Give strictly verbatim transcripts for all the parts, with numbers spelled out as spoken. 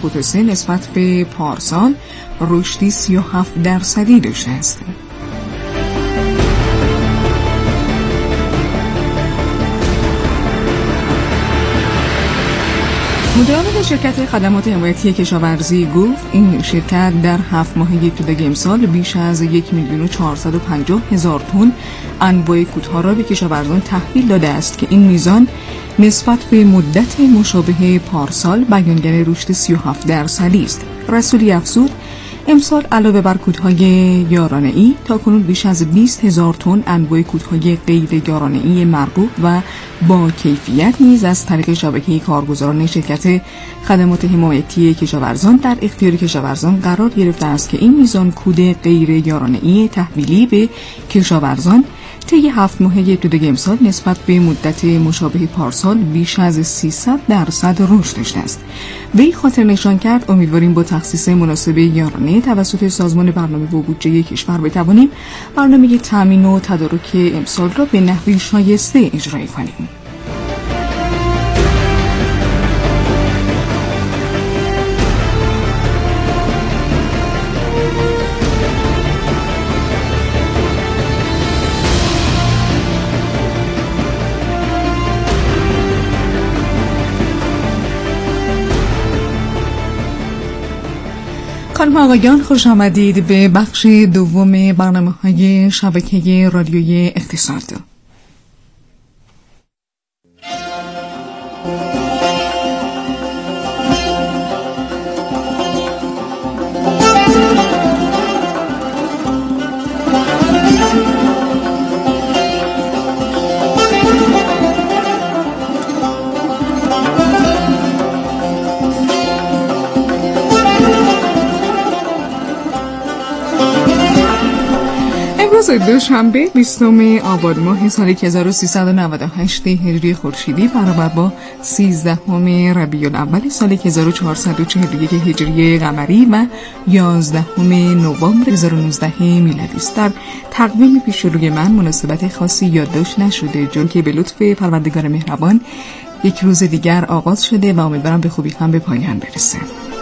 تفاوت سه نسبت به پارسال رشدی سی و هفت درصدی داشته است. مدیرعامل شرکت خدمات حمایتی کشاورزی گفت این شرکت در هفت ماه ابتدای امسال بیش از یک میلیون و چهارصد و پنجاه هزار تن انواع کودها را به کشاورزان تحویل داده است که این میزان نسبت به مدت مشابه پارسال بیانگر رشد سی و هفت درصدی است. رسولی افزود امسال علاوه بر کودهای یارانه‌ای تاکنون بیش از بیست هزار تن انواع کودهای غیر یارانه‌ای مرغوب و با کیفیت نیز از طریق شبکه کارگزاران شرکت خدمات حمایتی کشاورزان در اختیار کشاورزان قرار گرفته است که این میزان کود غیر یارانه‌ای تحویلی به کشاورزان طی هفت ماه ابتدای امسال نسبت به مدت مشابه پارسال بیش از سیصد درصد رشد داشته است. وی خاطر نشان کرد امیدواریم با تخصیص مناسب یارانه توسط سازمان برنامه و بودجه کشور بتوانیم برنامه تامین و تدارک امسال را به نحوی شایسته اجرا کنیم. خانم آقایان، خوش آمدید به بخش دوم برنامه‌های شبکه رادیوی اقتصاد. روز دوشنبه بیستم آبان ماه سال هزار و سیصد و نود و هشت هجری خورشیدی برابر با سیزدهم ربیع الاول سال هزار و چهارصد و چهل و یک هجری قمری و یازدهم نوامبر هزار و نوزده میلادی است. در تقویم پیش روی من مناسبت خاصی یادداشت نشده، چون که به لطف پروردگار مهربان یک روز دیگر آغاز شده و امیدوارم به خوبی هم به پایان برسه.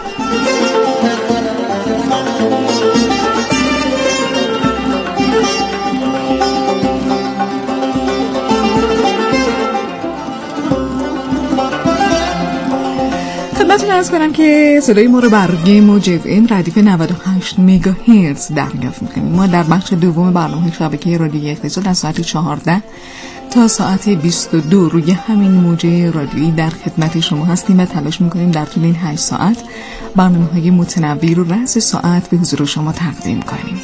خدمتتون عرض کنم که صدای ما رو بر موج اف ام ردیف نود و هشت مگاهرتز دریافت می‌کنیم. ما در بخش دوم برنامه شبکه رادیویی اقتصاد از ساعت چهارده تا ساعت بیست و دو روی همین موج رادیویی در خدمت شما هستیم و تلاش می‌کنیم در طول این هشت ساعت برنامه‌های متنوع رو رأس ساعت به حضور شما تقدیم کنیم.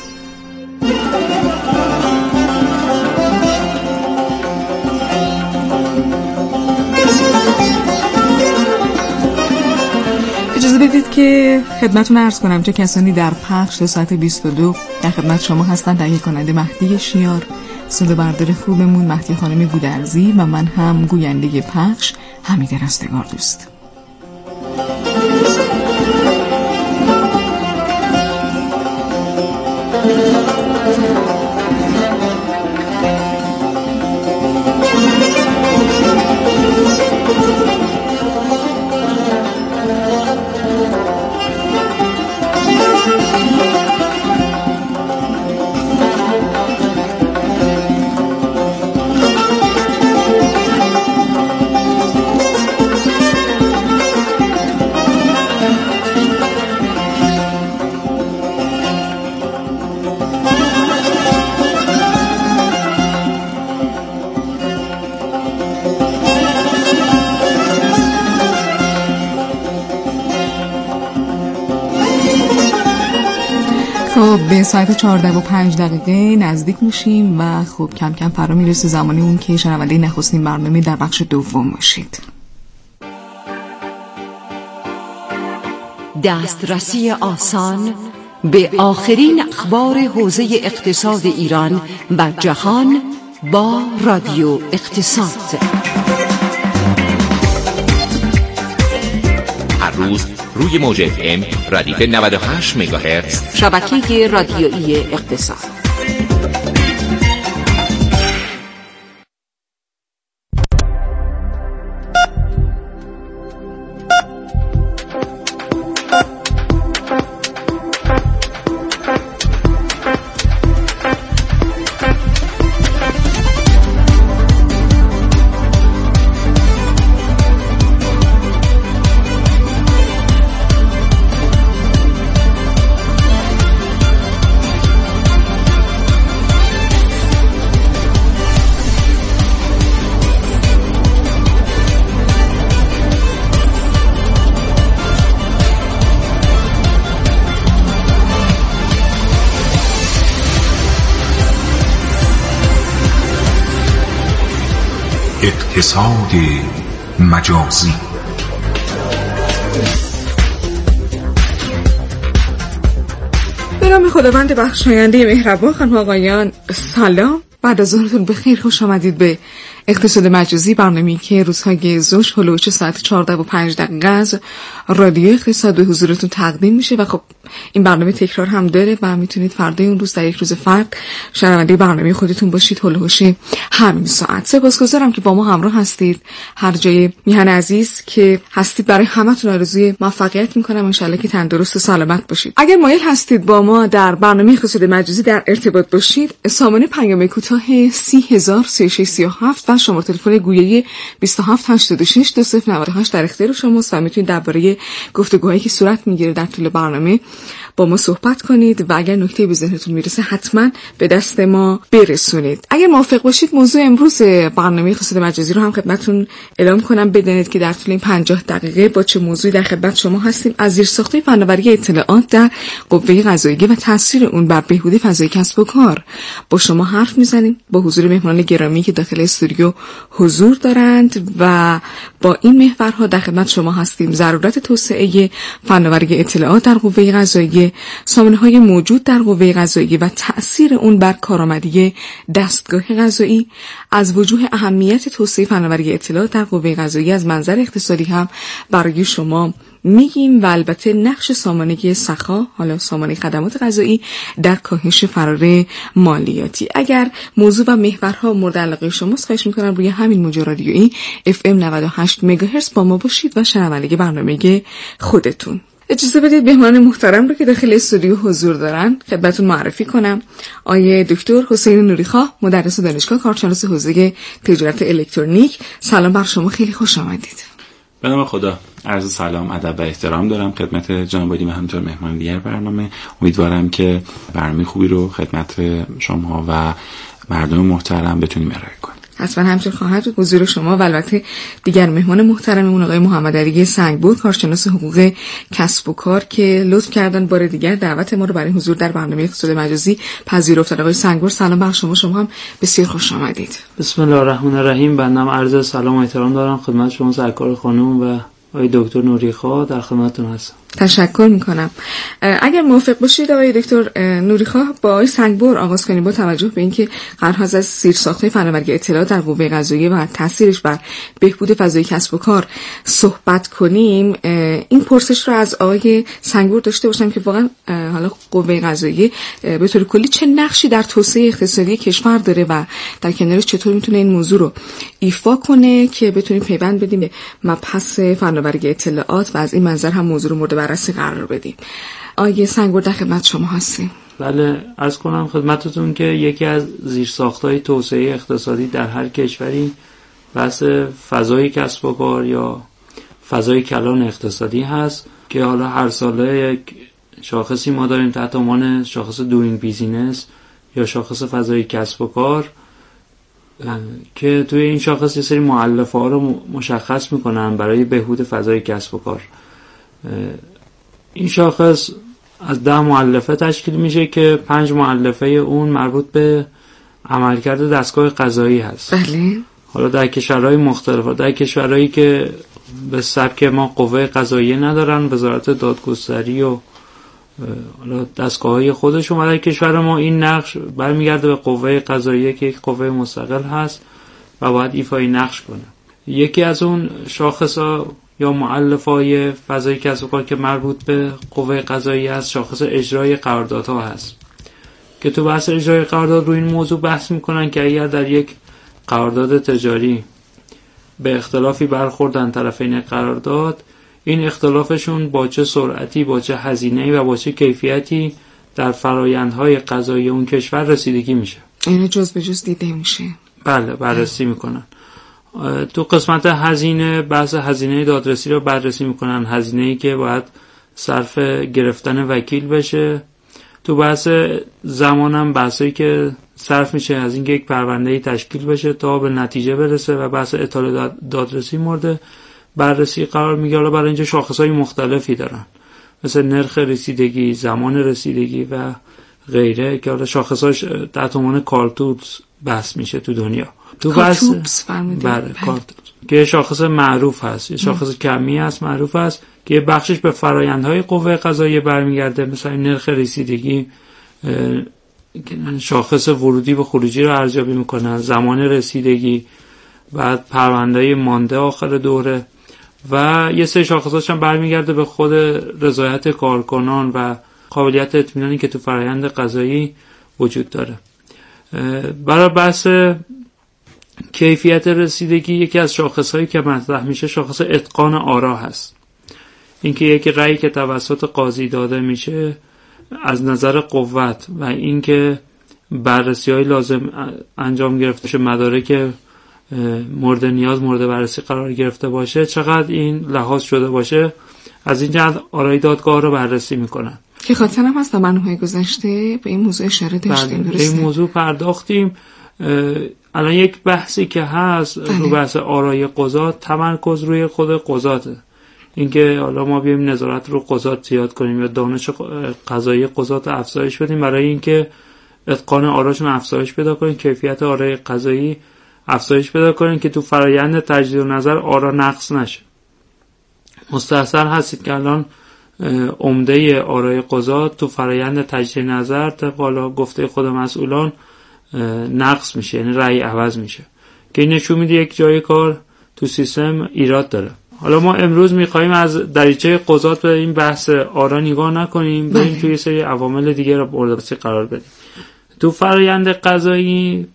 اجازه بدید که خدمتتون عرض کنم چه کسانی در پخش تا ساعت بیست و دو در خدمت شما هستند. تهیه کننده مهدی شیار، صدا بردار خوبمون مهدی خانم گودرزی و من هم گوینده پخش حمید رستگار دوست. خب به ساعت چهارده و پنج دقیقه نزدیک میشیم و خب کم کم فرا میرسه زمانی اون که شنونده نخستین برنامه در بخش دوم باشید. دسترسی آسان به آخرین اخبار حوزه اقتصاد ایران و جهان با رادیو اقتصاد. هر روز روی موج اف ام ردیف نود و هشت مگاهرتز شبکه رادیویی اقتصاد. اقتصاد مجازی. به نام خداوند بخشاینده مهربان، خانم آقایان سلام. بعد از ظهرتون بخیر، خوش آمدید به اقتصاد مجازی، برنامه‌ای که روزهای زوج هلوش ساعت چهارده و پنج دقیقه از رادیو اقتصاد به حضورتون تقدیم میشه و خب این برنامه تکرار هم داره و میتونید فردای اون روز در یک روز فرد شنونده برنامه خودتون باشید هلوش همین ساعت. سپاسگزارم که با ما همراه هستید. هر جای میهن عزیز که هستید برای همتون آرزوی موفقیت میکنم، ان شاءالله که تندرست و سلامت باشید. اگر مایل هستید با ما در برنامه اقتصاد مجازی در ارتباط باشید، سامانه پیام کوتاه سی هزار سی و شش سی و هفت و شماره تلفن گویایی بیست و هفت هشتاد و شش دو صفر نود و هشت در اختیار شماست و میتونید درباره گفتگوهایی که صورت میگیره در طول برنامه با ما صحبت کنید و اگر نکته به ذهنتون میرسه حتما به دست ما برسونید. اگر موافق باشید موضوع امروز برنامه اقتصاد مجازی رو هم خدمتتون اعلام کنم، بدونید که در طول این پنجاه دقیقه با چه موضوعی در خدمت شما هستیم. از زیرساخت‌های فناوری اطلاعات در قوه قضاییه و تاثیر اون بر بهبود فضای کسب و کار با شما حرف میزنیم، با حضور مهمانان گرامی که داخل استودیو حضور دارند و با این محورها در خدمت شما هستیم. ضرورت توسعه فناوری اطلاعات در قوه قضاییه، سامانه‌های موجود در قوه قضاییه و تأثیر اون بر کارآمدی دستگاه قضایی، از وجوه اهمیت توسعه فناوری اطلاعات در قوه قضاییه از منظر اقتصادی هم برای شما میگیم و البته نقش سامانه سخا، حالا سامانه خدمات قضایی، در کاهش فرار مالیاتی. اگر موضوع و محورها مورد علاقه شماست، خواهش میکنم روی همین موج رادیویی اف ام نود و هشت مگاهرتز با ما باشید و شنونده برنامه خودتون. اجازه بدید مهمان محترم رو که داخل استودیو حضور دارن خدمتتون معرفی کنم. آیه دکتر حسین نوریخواه، مدرس دانشگاه، کارشناس حوزه تجارت الکترونیک. سلام بر شما، خیلی خوش آمدید. به نام خدا، عرض سلام، ادب و احترام دارم خدمت جناب عالی و همینطور مهمان دیگر برنامه. امیدوارم که برنامه خوبی رو خدمت شما و مردم محترم بتونیم ارائه کنیم. حتما همچنین خواهد بود. حضور شما و البته دیگر مهمان محترممون آقای محمد علی سنگبر، کارشناس حقوق کسب و کار که لطف کردن بار دیگر دعوت ما رو برای حضور در برنامه اقتصاد مجازی پذیرفتن. آقای سنگبر سلام بر شما، شما هم بسیار خوش آمدید. بسم الله الرحمن الرحیم. بنده عرض سلام و احترام دارم خدمت شما سرکار خانم و آقای دکتر نوریخواه، در خدمتتون هستم. تشکر میکنم. اگر موافق باشید آقای دکتر نوریخواه، با آقای سنگبر آغاز کنیم با توجه به اینکه قرار هست از زیرساخت‌های فناوری اطلاعات در قوه قضاییه و تاثیرش بر بهبود فضای کسب و کار صحبت کنیم. این پرسش رو از آقای سنگبر داشته باشم که واقعا حالا قوه قضاییه به طور کلی چه نقشی در توسعه اقتصادی کشور داره و در کنارش چطور میتونه این موضوع رو ایفا کنه که بتونیم پیوند بدیم به مبحث فناوری اطلاعات و از این منظر هم موضوع رو مورد بررسی قرار بدیم. آقای سنگبر در خدمت شما هستیم. بله، عرض کنم خدمتتون که یکی از زیرساخت‌های توسعه اقتصادی در هر کشوری بحث فضای کسب و کار یا فضای کلان اقتصادی هست که حالا هر ساله یک شاخصی ما داریم تحت عنوان شاخص دوینگ بیزینس یا شاخص فضای کسب و کار که توی این شاخص یه سری مؤلفه ها رو مشخص میکنن برای بهبود فضای کسب و کار. این شاخص از ده مؤلفه تشکیل میشه که پنج مؤلفه اون مربوط به عملکرد دستگاه قضایی هست. بله. حالا در کشورهای مختلف، در کشورهایی که به سبک ما قوه قضاییه ندارن، وزارت دادگستری و حالا دستگاه‌های خودشون، و در کشور ما این نقش برمیگرده به قوه قضاییه که یک قوه مستقل هست و باید ایفای نقش کنه. یکی از اون شاخص‌ها یا مؤلفه‌های فضای کسب و کار که مربوط به قوه قضاییه است، شاخص اجرای قراردادها هست که تو بحث اجرای قرارداد رو این موضوع بحث میکنن که اگر در یک قرارداد تجاری به اختلافی برخوردن طرفین قرارداد، این اختلافشون با چه سرعتی، با چه هزینه‌ای و با چه کیفیتی در فرآیندهای قضایی اون کشور رسیدگی میشه. این جز به جز دیده میشه. بله، بررسی میکنن. تو قسمت هزینه، بحث هزینه دادرسی رو بررسی میکنن، هزینه‌ای که باید صرف گرفتن وکیل بشه. تو بحث زمانم بحثی که صرف میشه از اینکه یک پرونده‌ای تشکیل بشه تا به نتیجه برسه و بحث اطاله دادرسی مورد بررسی قرار میگیره. حالا برای اینجا شاخص‌های مختلفی دارن، مثل نرخ رسیدگی، زمان رسیدگی و غیره که حالا شاخص‌هاش تحت عنوان کارتوز بحث میشه تو دنیا. تو بحث بله کارت که شاخص معروف هست، یه شاخص کمی هست معروف هست که یه بخشش به فرآیندهای قوه قضاییه برمیگرده، مثلا نرخ رسیدگی، شاخص ورودی و خروجی رو ارزیابی میکنن، زمان رسیدگی، بعد پرونده‌های مانده آخر دوره و یه سری شاخصاش هم برمیگرده به خود رضایت کارکنان و قابلیت اطمینانی که تو فرآیند قضایی وجود داره. برای بحث کیفیت رسیدگی یکی از شاخصهایی که مطرح میشه شاخص اتقان آرا هست. اینکه یک رأی که توسط قاضی داده میشه از نظر قوت و اینکه بررسی‌های لازم انجام گرفته شه، مدارک مورد نیاز مورد بررسی قرار گرفته باشه، چقدر این لحاظ شده باشه، از این جهت آرای دادگاه رو بررسی میکنن. که خاطرم هست در برنامه‌های گذشته به این موضوع اشاره داشتیم. به این موضوع پرداختیم. الان یک بحثی که هست بله. رو بحث آرای قضات، تمرکز روی خود قضاته، اینکه حالا ما بیایم نظارت رو قضات زیاد کنیم یا دانش قضایی قضات افزایش بدیم برای اینکه اتقان آراشون افزایش پیدا کنیم، کیفیت آرای قضایی افزایش پیدا کنیم که تو فرایند تجدید نظر آرا نقص نشه. مستحضر هستید که الان عمده آرای قضات تو فرایند تجدید نظر طبق حالا گفته خود مسئولان نقص میشه، یعنی رأی عوض میشه که این نشون میده یک جای کار تو سیستم ایراد داره. حالا ما امروز میخواییم از دریچه قضات به این بحث آرا نگاه نکنیم، بریم توی سری عوامل دیگه رو مورد بررسی قرار بدیم. تو فرآیند قضایی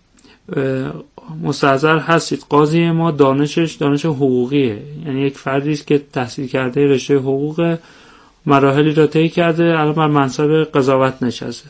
مستحضر هستید قاضی ما دانشش دانش حقوقیه، یعنی یک فردی است که تحصیل کرده رشته حقوق، مراحلی را طی کرده، الان بر منصب قضاوت نشسته.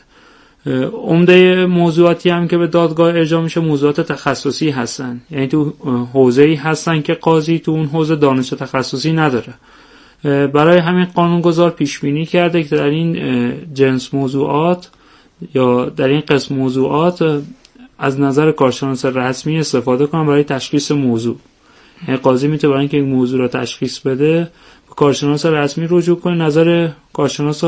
عمده موضوعاتی هم که به دادگاه ارجاع میشه موضوعات تخصصی هستن، یعنی تو حوزه‌ای هستن که قاضی تو اون حوزه دانش تخصصی نداره. برای همین قانونگذار پیش بینی کرده که در این جنس موضوعات یا در این قسم موضوعات از نظر کارشناس رسمی استفاده کنن برای تشخیص موضوع. یعنی قاضی میتونه برای اینکه این موضوع را تشخیص بده به کارشناس رسمی رجوع کنه، نظر کارشناس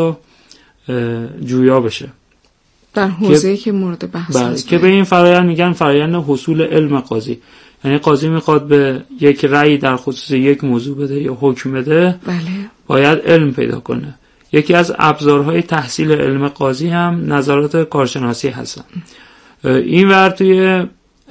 جویا بشه در حوزه‌ای که مورد بحث هست. که به این فرآیند میگن فرآیند حصول علم قاضی. یعنی قاضی میخواد به یک رأی در خصوص یک موضوع بده یا حکم بده، بله. باید علم پیدا کنه. یکی از ابزارهای تحصیل علم قاضی هم نظرات کارشناسی هستن. این ور توی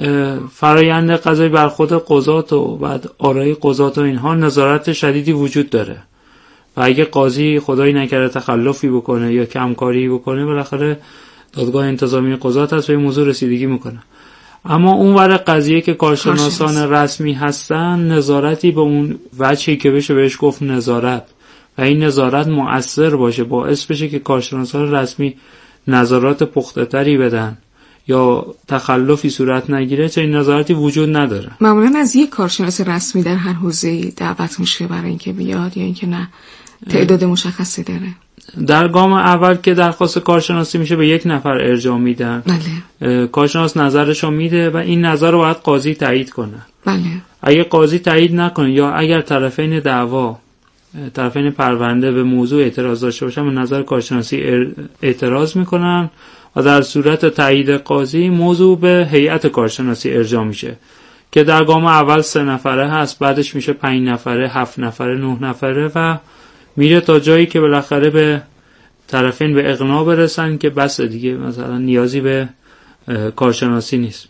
فرآیند قضایی بر خود قضات و بعد آرای قضات و اینها نظارت شدیدی وجود داره و اگه قاضی خدایی نکرده تخلفی بکنه یا کمکاری بکنه بالاخره دادگاه انتظامی قضات هست و این موضوع رسیدگی میکنه. اما اون ور قضیه که کارشناسان رسمی هستن نظارتی به اون وجهی که بشه بهش گفت نظارت و این نظارت مؤثر باشه، باعث بشه که کارشناسان رسمی نظارات پخته تری بدن یا تخلفی صورت نگیره، چه این نظارتی وجود نداره. معمولا از یک کارشناس رسمی در هر حوزه‌ای دعوت میشه برای اینکه بیاد یا اینکه نه تعداد مشخصی داره؟ در گام اول که درخواست کارشناسی میشه به یک نفر ارجاع میدن. بله. کارشناس نظرشو میده و این نظر رو باید قاضی تایید کنه. بله. اگه قاضی تایید نکنه یا اگر طرفین دعوا طرفین پرونده به موضوع اعتراض داشته باشن به نظر کارشناسی اعتراض میکنن و در صورت تایید قاضی موضوع به هیئت کارشناسی ارجاع میشه که در گام اول سه نفره هست، بعدش میشه پنج نفره، هفت نفره، نه نفره و میره تا جایی که بالاخره به طرفین به اقناع برسن که بس دیگه مثلا نیازی به کارشناسی نیست.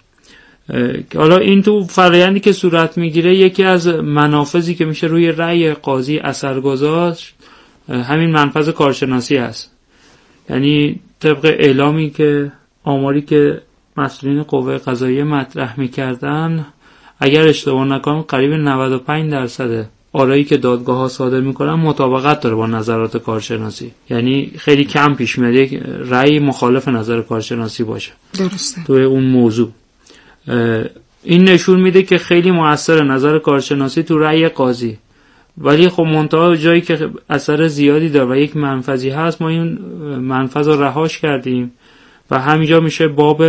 حالا این تو فرآیندی که صورت میگیره یکی از منافذی که میشه روی رأی قاضی اثر گذاشت همین منفذ کارشناسی هست. یعنی طبق اعلامی که آماری که مسئولین قوه قضاییه مطرح میکردن اگر اشتباه نکنم قریب نود و پنج درصد آرایی که دادگاه ها صادر میکنن مطابقت داره با نظرات کارشناسی، یعنی خیلی کم پیش میاد یک رأی مخالف نظر کارشناسی باشه. درسته. توی اون موضوع این نشون میده که خیلی مؤثر نظر کارشناسی تو رأی قاضی، ولی خب منتها جایی که اثر زیادی داره و یک منفذی هست ما این منفذ رو رهاش کردیم و همینجا میشه باب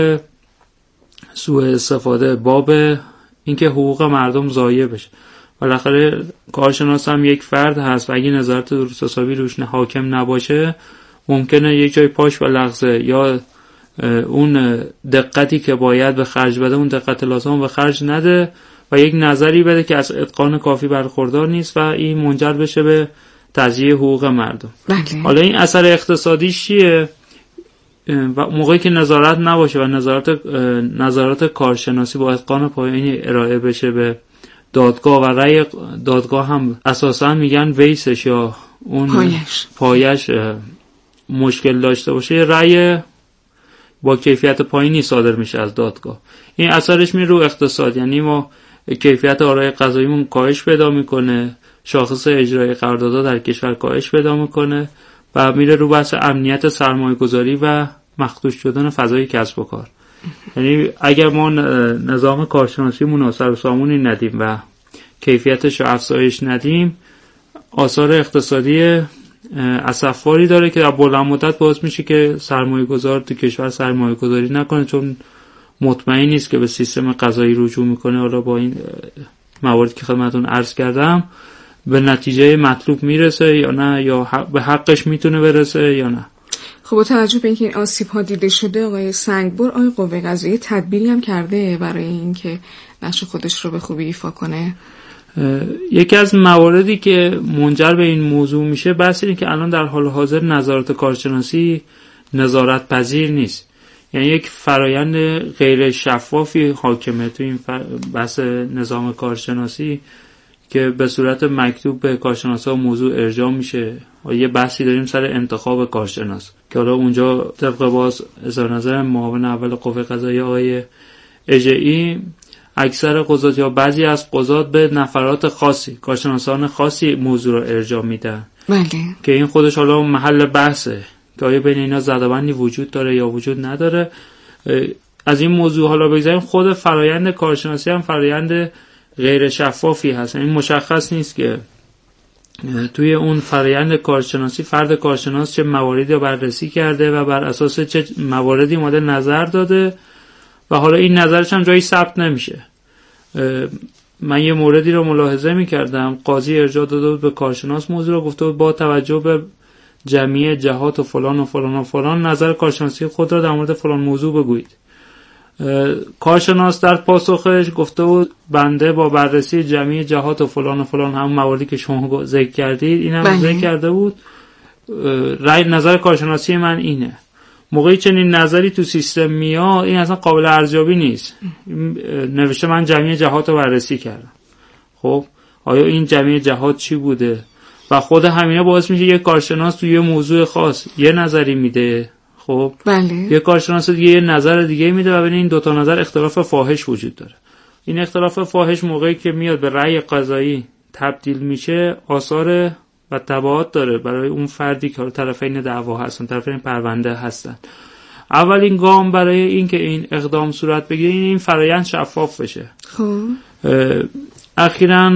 سوء استفاده، باب اینکه حقوق مردم ضایع بشه. بالاخره کارشناس هم یک فرد هست و اگه نظارت درست حسابی روش حاکم نباشه ممکنه یک جای پاش بلغزه یا اون دقتی که باید به خرج بده اون دقت لازم به خرج نده و یک نظری بده که از اتقان کافی برخوردار نیست و این منجر بشه به تضییع حقوق مردم. بله. حالا این اثر اقتصادیش چیه؟ و موقعی که نظارت نباشه و نظارت نظارت کارشناسی با اتقان پایینی ارائه بشه به دادگاه و رأی دادگاه هم اساسا میگن ویسش یا اون پایش, پایش مشکل داشته باشه، رأی با کیفیت پایینی صادر میشه از دادگاه. این اثرش میره رو اقتصاد، یعنی ما کیفیت آرای قضاییمون کاهش پیدا میکنه، شاخص اجرای قراردادها در کشور کاهش پیدا میکنه و میره رو بحث امنیت سرمایه گذاری و مخدوش شدن فضای کسب و کار. یعنی اگر ما نظام کارشناسی مناسب و سامونی ندیم و کیفیتش رو افزایش ندیم، آثار اقتصادی اسفباری داره که در بلند مدت باعث میشه که سرمایه گذار تو کشور سرمایه گذاری نکنه، چون مطمئن نیست که به سیستم قضایی رجوع میکنه. حالا با این مواردی که خدمتتون عرض کردم به نتیجه مطلوب میرسه یا نه، یا حق به حقش میتونه برسه یا نه. خب با توجه به اینکه این آسیب ها دیده شده، آقای سنگبر آقای قوه قضاییه تدبیری هم کرده برای اینکه نقش خودش رو به خوبی ایفا کنه؟ یکی از مواردی که منجر به این موضوع میشه بحث اینه که الان در حال حاضر نظارت کارشناسی نظارت پذیر نیست. یعنی یک فرایند غیر شفافی حاکمه تو این بحث نظام کارشناسی که به صورت مکتوب به کارشناسا موضوع ارجاع میشه و یه بحثی داریم سر انتخاب کارشناس که حالا اونجا طبق باز اظهار نظر معاون اول قوه قضاییه آقای اژه‌ای، اکثر قضات یا بعضی از قضات به نفرات خاصی، کارشناسان خاصی موضوع رو ارجاع میدن. بله. که این خودش حالا محل بحثه که آیا بین اینا زدبندی وجود داره یا وجود نداره. از این موضوع حالا بگذاریم، خود فرایند کارشناسی هم فرایند غیر شفافی هست. این مشخص نیست که توی اون فرایند کارشناسی فرد کارشناس چه مواردی رو بررسی کرده و بر اساس چه مواردی مورد نظر داده و حالا این نظرش هم جایی ثبت نمیشه. من یه موردی رو ملاحظه میکردم، قاضی ارجاع داده بود به کارشناس موضوع رو، گفته بود با توجه به جمعی جهات و فلان و فلان و فلان نظر کارشناسی خود را در مورد فلان موضوع بگویید. کارشناس در پاسخش گفته بود بنده با بررسی جمعی جهات و فلان و فلان هم مواردی که شما ذکر کردید اینم ذکر کرده بود، رأی نظر کارشناسی من اینه. موقعی چنین نظری تو سیستم میاد این اصلا قابل ارزیابی نیست. نوشته من جمعی جهات رو بررسی کردم. خب آیا این جمعی جهات چی بوده؟ و خود همینا باعث میشه یک کارشناس توی یه موضوع خاص یه نظری میده، خب بله. یک کارشناس دیگه یه نظر دیگه میده و بین این دوتا نظر اختلاف فاحش وجود داره. این اختلاف فاحش موقعی که میاد به رأی قضایی تبدیل میشه آثار و تبعات داره برای اون فردی که طرفین دعوا هستن، طرفین پرونده هستن. اولین گام برای این که این اقدام صورت بگیره این, این فرایند شفاف بشه. خب اخیراً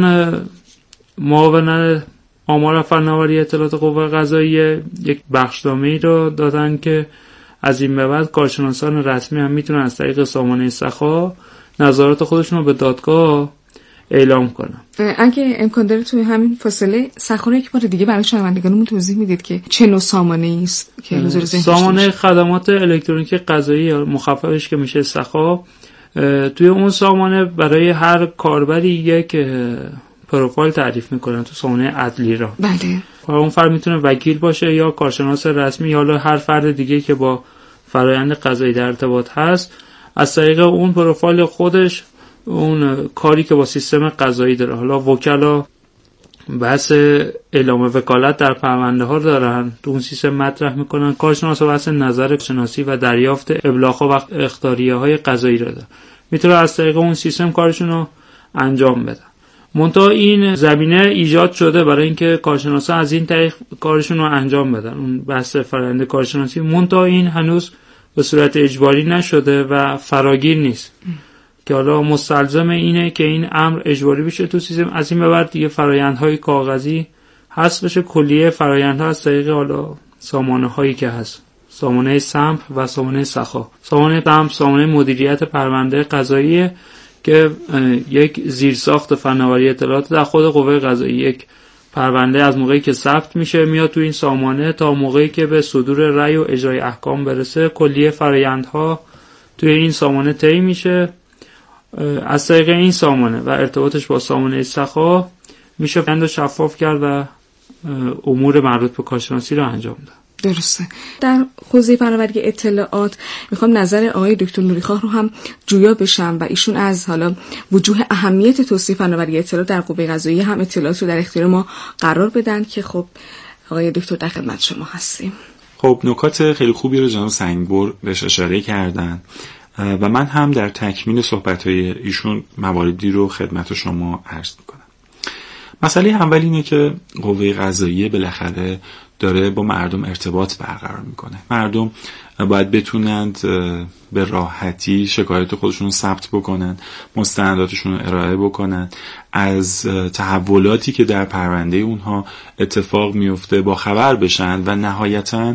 معاون آمار فناوری اطلاعات قوه قضاییه یک بخشنامه‌ای رو دادن که از این به بعد کارشناسان رسمی هم میتونن از طریق سامانه سخا نظارات خودشون رو به دادگاه اعلام کنن. اگه امکان داره توی همین فاصله سخا رو یک بار دیگه برای شنوندگانمون توضیح میدید که چه نوع سامانه‌ای است که حضور ذهن سامانه خدمات الکترونیکی قضایی یا مخففش که میشه سخا. توی اون سامانه برای هر کاربری یک پروفایل تعریف میکنن تو سامانه عدلی را. بله. اون فرد میتونه وکیل باشه یا کارشناس رسمی یا هر فرد دیگه که با فرآیند قضایی در ارتباط هست، از طریق اون پروفایل خودش اون کاری که با سیستم قضایی داره. حالا وکلا بحث اعلام وکالت در پرونده ها دارن، تو اون سیستم مطرح میکنن. کارشناس بحث نظر شناسی و دریافت ابلاغ و اخطاریه های قضایی رو دارن، میتونه از طریق اون سیستم کارشون رو انجام بدن. منتها این زمینه ایجاد شده برای اینکه کارشناسا از این طریق کارشون رو انجام بدن، اون بحث فرآیند کارشناسی. منتها این هنوز به صورت اجباری نشده و فراگیر نیست که حالا مستلزم اینه که این امر اجباری بشه تو سیستم. از این به بعد دیگه فرآیندهای کاغذی حذف بشه، کلیه فرآیندها از طریق حالا سامانه هایی که هست، سامانه سمپ و سامانه سخا. سامانه سمپ سامانه مدیریت پرونده قضایی که یک زیرساخت فناوری اطلاعات در خود قوه قضاییه، یک پرونده از موقعی که ثبت میشه میاد تو این سامانه تا موقعی که به صدور رأی و اجرای احکام برسه کلیه فرآیندها توی این سامانه طی میشه. از طریق این سامانه و ارتباطش با سامانه سخا میشه بند شفاف کرد و امور مربوط به کارشناسی رو انجام داد. درسته. در حوزه فناوری اطلاعات میخوام نظر آقای دکتر نوریخواه رو هم جویا بشم و ایشون از حالا وجوه اهمیت توسعه فناوری اطلاعات در قوه قضاییه هم اطلاعات رو در اختیار ما قرار بدن که خب آقای دکتر در خدمت شما هستیم. خب نکات خیلی خوبی رو جناب سنگبر بهش اشاره کردن و من هم در تکمیل صحبت‌های ایشون مواردی رو خدمت شما عرض می‌کنم. مسئله اول اینه که قوه قضاییه بالاخره داره با مردم ارتباط برقرار میکنه. مردم باید بتونند به راحتی شکایت خودشون رو ثبت بکنن، مستنداتشون رو ارائه بکنن، از تحولاتی که در پرونده اونها اتفاق میفته با خبر بشن و نهایتاً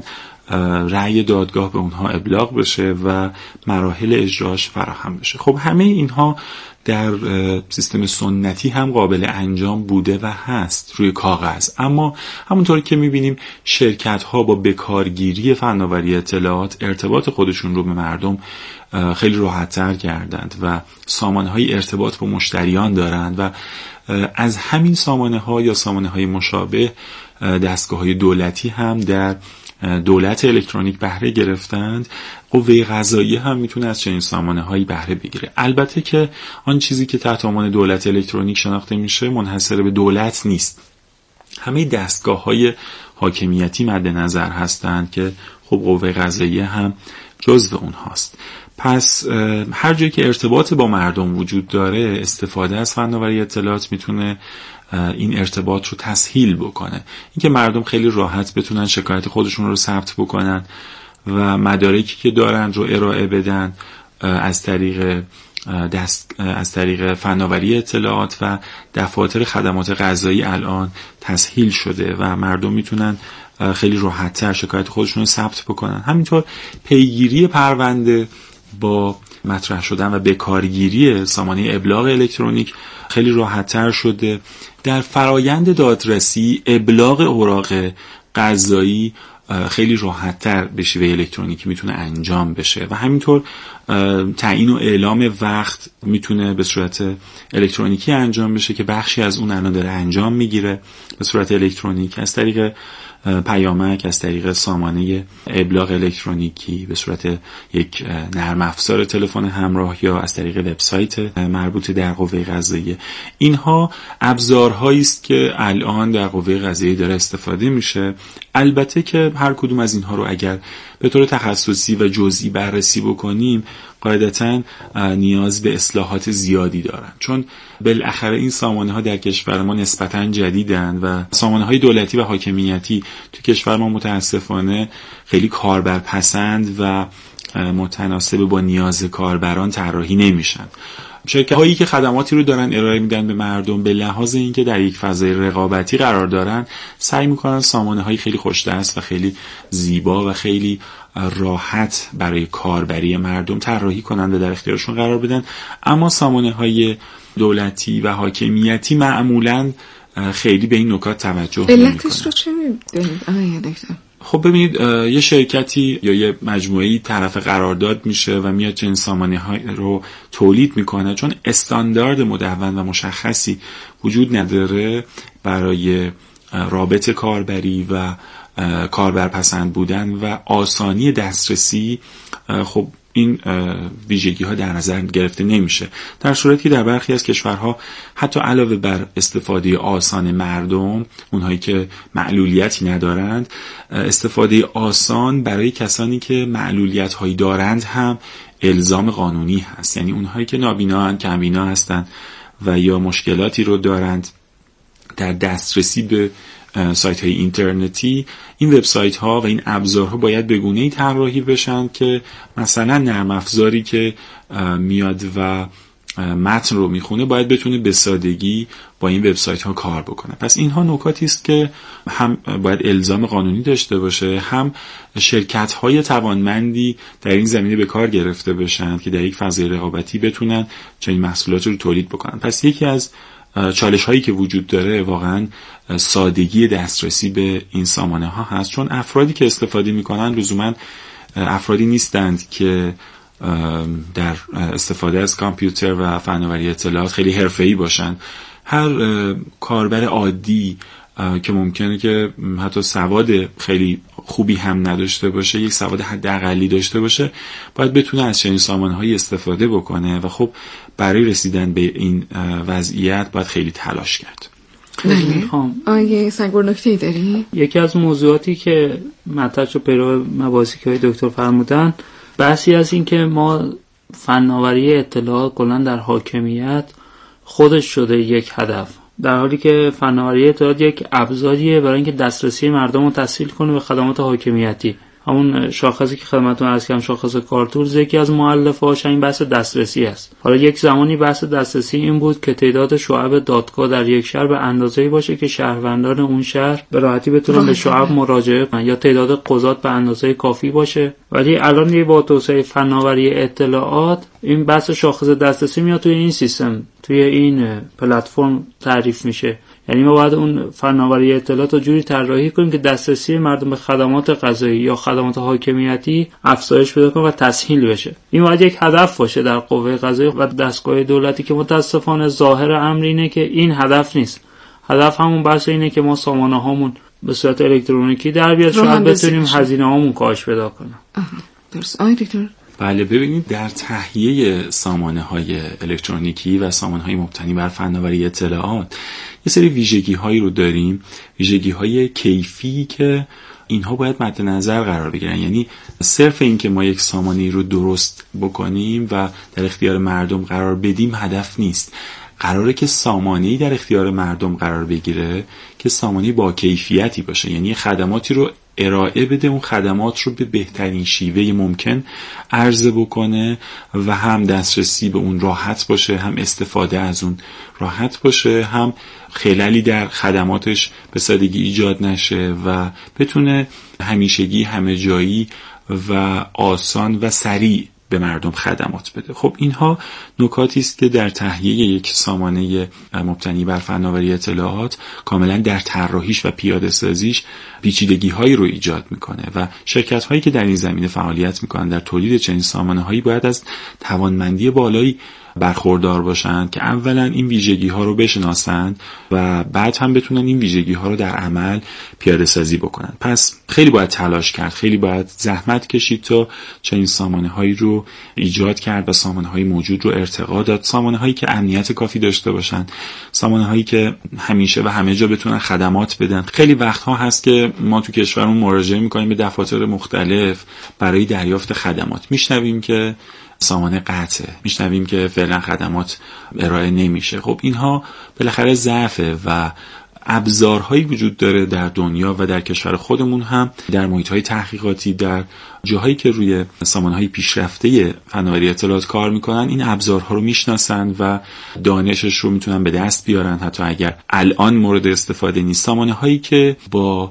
رأی دادگاه به اونها ابلاغ بشه و مراحل اجراش فراهم بشه. خب همه اینها در سیستم سنتی هم قابل انجام بوده و هست روی کاغذ، اما همونطوری که میبینیم شرکت ها با بکارگیری فناوری اطلاعات ارتباط خودشون رو به مردم خیلی راحت تر کردند و سامانه های ارتباط با مشتریان دارند و از همین سامانه ها یا سامانه های مشابه دستگاه های دولتی هم در دولت الکترونیک بهره گرفتند. قوه قضاییه هم میتونه از چنین سامانه هایی بهره بگیره. البته که آن چیزی که تحت عنوان دولت الکترونیک شناخته میشه منحصر به دولت نیست. همه دستگاه های حاکمیتی مد نظر هستند که خب قوه قضاییه هم جزو اونهاست. پس هر جایی که ارتباط با مردم وجود داره استفاده از فناوری اطلاعات میتونه این ارتباط رو تسهیل بکنه. اینکه مردم خیلی راحت بتونن شکایت خودشون رو ثبت بکنن و مدارکی که دارن رو ارائه بدن از طریق دست از طریق فناوری اطلاعات و دفاتر خدمات قضایی الان تسهیل شده و مردم میتونن خیلی راحت‌تر شکایت خودشون رو ثبت بکنن. همینطور پیگیری پرونده با مطرح شدن و بکارگیری سامانه ابلاغ الکترونیک خیلی راحت‌تر شده. در فرایند دادرسی ابلاغ اوراق قضایی خیلی راحت‌تر به شیوه الکترونیکی میتونه انجام بشه و همینطور تعیین و اعلام وقت میتونه به صورت الکترونیکی انجام بشه که بخشی از اون الان داره انجام میگیره به صورت الکترونیک از طریق پیامک، از طریق سامانه ابلاغ الکترونیکی به صورت یک نرم افزار تلفن همراه یا از طریق وبسایت مربوط در قوه قضاییه. اینها ابزارهایی است که الان در قوه قضاییه داره استفاده میشه. البته که هر کدوم از اینها رو اگر به طور تخصصی و جزئی بررسی بکنیم قاعدتاً نیاز به اصلاحات زیادی دارن، چون بالاخره این سامانه ها در کشور ما نسبتاً جدیدن و سامانه های دولتی و حاکمیتی تو کشور ما متاسفانه خیلی کاربرپسند و متناسب با نیاز کاربران طراحی نمیشن. شرکت هایی که خدماتی رو دارن ارائه میدن به مردم به لحاظ اینکه در یک فضای رقابتی قرار دارن سعی میکنن سامانه های خیلی خوش‌دست و خیلی زیبا و خیلی راحت برای کاربری مردم طراحی کنند و در اختیارشون قرار بدن، اما سامانه های دولتی و حاکمیتی معمولاً خیلی به این نکات توجه نمی‌کنن. علتش رو چه می‌دونید آقای دکتر؟ خب ببینید یه شرکتی یا یه مجموعه‌ای طرف قرارداد میشه و میاد چنین سامانه‌های رو تولید میکنه، چون استاندارد مدون و مشخصی وجود نداره برای رابط کاربری و کاربرپسند بودن و آسانی دسترسی. خب این ویژگی ها در نظر گرفته نمیشه، در صورتی که در برخی از کشورها حتی علاوه بر استفاده آسان مردم، اونهایی که معلولیتی ندارند، استفاده آسان برای کسانی که معلولیت هایی دارند هم الزام قانونی هست. یعنی اونهایی که نابینا هستند، کمبینا هستند و یا مشکلاتی رو دارند در دسترسی به سایت های اینترنتی، این وبسایت ها و این ابزارها باید به گونه‌ای طراحی بشن که مثلا نرم افزاری که میاد و متن رو میخونه باید بتونه به سادگی با این وبسایت ها کار بکنه. پس اینها نکاتی است که هم باید الزام قانونی داشته باشه، هم شرکت های توانمندی در این زمینه به کار گرفته بشن که در یک فضای رقابتی بتونن چنین محصولات رو تولید بکنن. پس یکی از چالش هایی که وجود داره واقعا سادگی دسترسی به این سامانه ها هست، چون افرادی که استفاده میکنن لزوما افرادی نیستند که در استفاده از کامپیوتر و فناوری اطلاعات خیلی حرفه‌ای باشن. هر کاربر عادی که ممکنه که حتی سواد خیلی خوبی هم نداشته باشه، یک سواد حداقلی داشته باشه، باید بتونه از چنین سامانه‌هایی استفاده بکنه و خب برای رسیدن به این وضعیت باید خیلی تلاش کرد. بله. آیه سنگور نکته‌ای داری؟ یکی از موضوعاتی که مطرح شد پیرو مباحثی که دکتر فرمودن، بحثی از این که ما فناوری اطلاعات کلاً در حاکمیت خودش شده یک هدف، در حالی که فناوری اطلاعات یک ابزاریه برای اینکه دسترسی مردم رو تسهیل کنه به خدمات حاکمیتی. همون شاخصی که خدمتتون عرض کردم، شاخص کارتورز، یکی از مؤلفه‌اش این بحث دسترسی است. حالا یک زمانی بحث دسترسی این بود که تعداد شعب دادگاه در یک شهر به اندازه‌ای باشه که شهروندان اون شهر به راحتی بتونن به شعب مراجعه کنن، یا تعداد قضات به اندازه کافی باشه. ولی الان دیگه با توسعه فناوری اطلاعات این بحث شاخص دسترسی میاد توی این سیستم، توی این پلتفرم تعریف میشه. یعنی ما باید اون فناوری اطلاعات رو جوری طراحی کنیم که دسترسی مردم به خدمات قضایی یا خدمات حاکمیتی افزایش پیدا کنه و تسهیل بشه. این باید یک هدف باشه در قوه قضاییه و دستگاه دولتی، که متاسفانه ظاهر امر اینه که این هدف نیست. هدف همون بحث اینه که ما سامانه هامون به صورت الکترونیکی در بیاد، شاید بتونیم هزینه هامون کاهش پیدا کنه. درست. آقای دکتر؟ بله، ببینید در تهیه سامانه های الکترونیکی و سامانه های مبتنی بر فناوری اطلاعات یه سری ویژگی هایی رو داریم، ویژگی های کیفی که اینها باید مد نظر قرار بگیرن. یعنی صرف این که ما یک سامانه رو درست بکنیم و در اختیار مردم قرار بدیم هدف نیست. قراره که سامانه‌ای در اختیار مردم قرار بگیره که سامانه با کیفیتی باشه، یعنی خدماتی رو ارائه بده، اون خدمات رو به بهترین شیوه ممکن عرضه بکنه و هم دسترسی به اون راحت باشه، هم استفاده از اون راحت باشه، هم خللی در خدماتش به سادگی ایجاد نشه و بتونه همیشگی، همه جایی و آسان و سریع به مردم خدمات بده. خب اینها نکاتی است که در تهیه یک سامانه مبتنی بر فناوری اطلاعات کاملا در طراحیش و پیاده سازیش پیچیدگی هایی رو ایجاد میکنه و شرکت هایی که در این زمینه فعالیت میکنن در تولید چنین سامانه هایی باید از توانمندی بالایی برخوردار باشند که اولا این ویژگی ها رو بشناسند و بعد هم بتونن این ویژگی ها رو در عمل پیاده سازی بکنن. پس خیلی باید تلاش کرد، خیلی باید زحمت کشید تا چنین سامانه هایی رو ایجاد کرد و سامانه های موجود رو ارتقا داد، سامانه هایی که امنیت کافی داشته باشن، سامانه هایی که همیشه و همه جا بتونن خدمات بدن. خیلی وقتها هست که ما تو کشورمون مراجعه میکنیم به دفاتر مختلف برای دریافت خدمات، میشنویم که سامانه قطعه، میشنویم که فعلا خدمات ارائه نمیشه. خب اینها بالاخره ضعفه و ابزارهایی وجود داره در دنیا و در کشور خودمون هم در محیط‌های تحقیقاتی، در جاهایی که روی سامانه‌های پیشرفته فناوری اطلاعات کار میکنن، این ابزارها رو میشناسن و دانشش رو میتونن به دست بیارن حتی اگر الان مورد استفاده نیست. سامانه‌هایی که با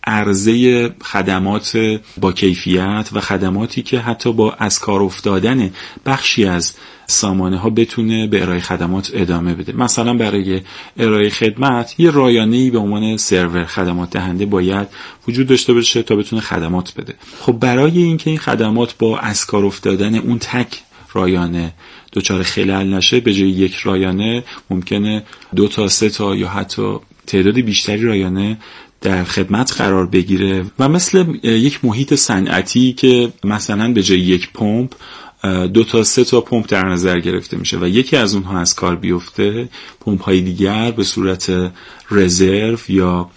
عرضه خدمات با کیفیت و خدماتی که حتی با از کار افتادن بخشی از سامانه ها بتونه به ارائه خدمات ادامه بده. مثلا برای ارائه خدمت یه رایانه‌ای به عنوان سرور خدمات دهنده باید وجود داشته باشه تا بتونه خدمات بده. خب برای اینکه این خدمات با از کار افتادن اون تک رایانه دچار خلل نشه، به جای یک رایانه ممکنه دو تا سه تا یا حتی تعداد بیشتری رایانه در خدمت قرار بگیره و مثل یک محیط صنعتی که مثلا به جای یک پمپ دو تا سه تا پمپ در نظر گرفته میشه و یکی از اونها از کار بیفته، پمپ های دیگر به صورت رزرو یا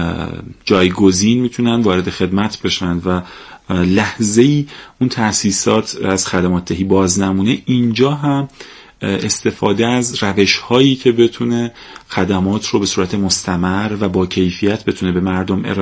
جایگزین میتونن وارد خدمت بشن و لحظه‌ای اون تأسیسات از خدمات دهی باز نمونه. اینجا هم استفاده از روش هایی که بتونه خدمات رو به صورت مستمر و با کیفیت بتونه به مردم ارائه